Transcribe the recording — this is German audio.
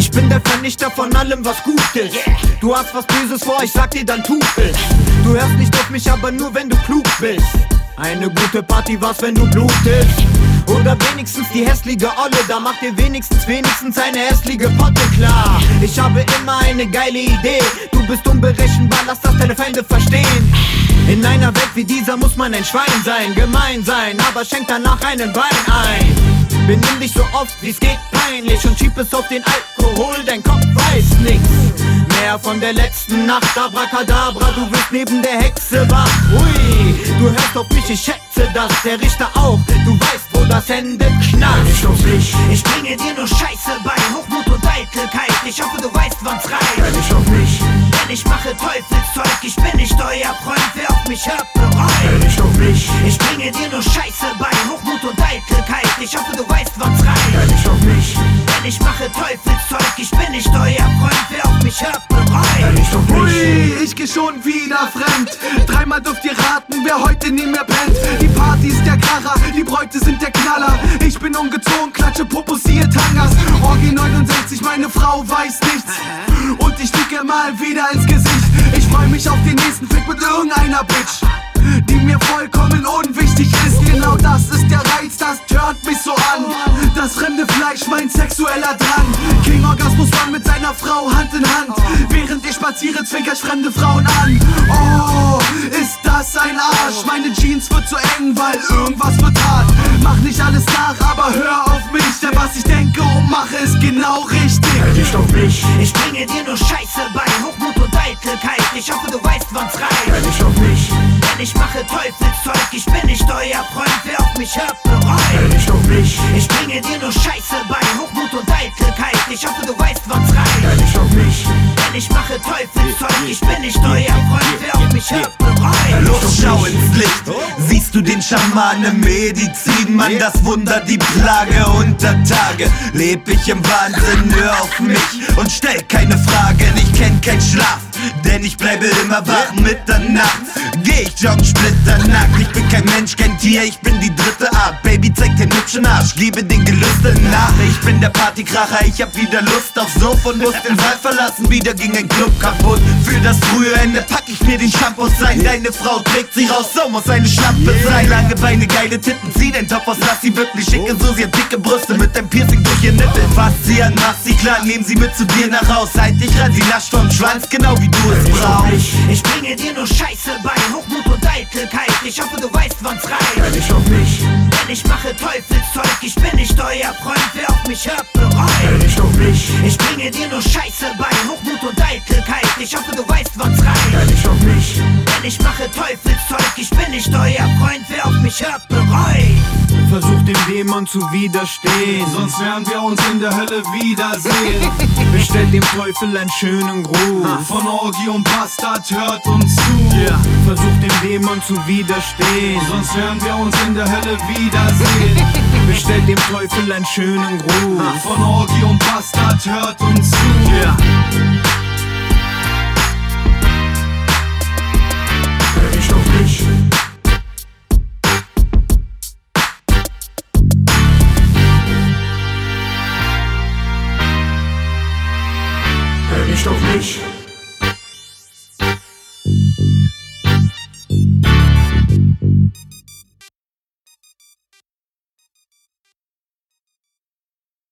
Ich bin der Vernichter von allem, was gut ist. Du hast was Böses vor, ich sag dir, dann tu es. Du hörst nicht auf mich, aber nur wenn du klug bist. Eine gute Party war's, wenn du blutest. Oder wenigstens die hässliche Olle, da macht dir wenigstens eine hässliche Potte klar. Ich habe immer eine geile Idee, du bist unberechenbar, lass das deine Feinde verstehen. In einer Welt wie dieser muss man ein Schwein sein, gemein sein, aber schenk danach einen Wein ein. Benimm dich so oft wie's geht peinlich und schieb es auf den Alkohol, dein Kopf weiß nix mehr von der letzten Nacht. Abracadabra, du wirst neben der Hexe wach. Ui, du hörst auf mich, ich schätze das, der Richter auch. Du weißt, wo das Ende knallt. Ich bringe dir nur Scheiße bei, Hochmut und Eitelkeit. Ich hoffe, du weißt, wann's reicht. Ich auf mich, denn ich mache Teufelszeug. Ich bin nicht euer Freund, wer auf mich hört, bereut. ich auf mich, Ich bringe dir nur Scheiße bei, Hochmut und Eitelkeit. Ich hoffe, du weißt, wann's reicht. ich auf mich, Denn ich mache Teufelszeug. Ich bin nicht euer Freund, wer auf mich hört, bereut. ich auf mich. Ui, ich geh schon wieder fremd. Dreimal dürft ihr raten, wer heute nie mehr pennt. Die Party ist der Kracher, die Bräute sind der Knaller. Ich bin ungezogen, klatsche Popos, siehe Tangas. Orgi 69, meine Frau weiß nichts. Und ich lieg ihr mal wieder ins Gesicht. Ich freu mich auf den nächsten Fick mit irgendeiner Bitch, die mir vollkommen unwichtig ist. Genau das ist der Reiz, das turnt mich so an. Das fremde Fleisch, mein sexueller Drang. King Orgasmus Mann mit seiner Frau Hand in Hand. Während ich spaziere, zwinker ich fremde Frauen an. Oh, ist das ein Arsch? Meine Jeans wird zu eng, weil irgendwas wird hart. Mach nicht alles nach, aber hör auf mich. Denn was ich denke und mache, ist genau richtig. Ich auf mich, Ich bringe dir nur Scheiße bei, Hochmut und Eitelkeit. Ich hoffe, du weißt, wann's reicht. ich auf mich, Denn ich mache Teufelszeug. Ich bin nicht euer Freund, wer auf mich hört, bereut. ich auf mich, Ich bringe dir nur Scheiße bei, Hochmut und Eitelkeit. Ich hoffe, du weißt, wann's reicht. ich auf mich. Denn ich mache Teufelszeug. Ich bin nicht euer Freund, wer auf mich hört, bereut. Los, schau ins Licht, siehst du den Schamanen Medizin, Mann, das Wunder, die Plage unter Tage. Leb ich im Wahnsinn, hör auf mich und stell keine Fragen, ich kenn keinen Schlaf, denn ich bleibe immer wach. Mitternacht geh ich joggen splitternackt. Ich bin kein Mensch, kein Tier, ich bin die dritte Art. Baby, zeig den hübschen Arsch, gebe den Gelüsten nach. Ich bin der Partykracher, ich hab wieder Lust auf Suff und muss den Saal verlassen, wieder ging ein Club kaputt. Für das frühe Ende pack ich mir den Shampoo sein. Deine Frau trägt sie raus, so muss eine Schlampe sein. Lange Beine, geile Titten, zieh den Top aus, lass sie wirklich schicke. So, sie hat dicke Brüste mit dem Piercing durch ihr Nippel. Fass sie an, mach sie klar, nehm sie mit zu dir nach Haus. Halt dich ran, sie nascht vom Schwanz, genau wie du es brauchst. Ich bringe dir nur Scheiße bei, Hochmut und Eitelkeit. Ich hoffe, du weißt, wann's reicht. Ich auf mich, Denn ich mache Teufelszeug. Ich bin nicht euer Freund, wer auf mich hört, bereut. ich auf mich, Ich bringe dir nur Scheiße bei, Hochmut und Eitelkeit. Ich hoffe, du weißt, wann's reicht. ich auf mich, Denn ich mache Teufelszeug. Ich bin nicht euer Freund, wer auf mich hört, bereut. Versuch dem Dämon zu widerstehen, Sonst werden wir uns in der Hölle wiedersehen. bestellt dem Teufel einen schönen Gruß. Von Orgie und Bastard hört uns zu. Versuch dem Dämon zu widerstehen, Sonst werden wir uns in der Hölle wiedersehen. bestellt dem Teufel einen schönen Gruß. Von Orgie und Bastard hört uns zu. ich auf mich, ich auf mich.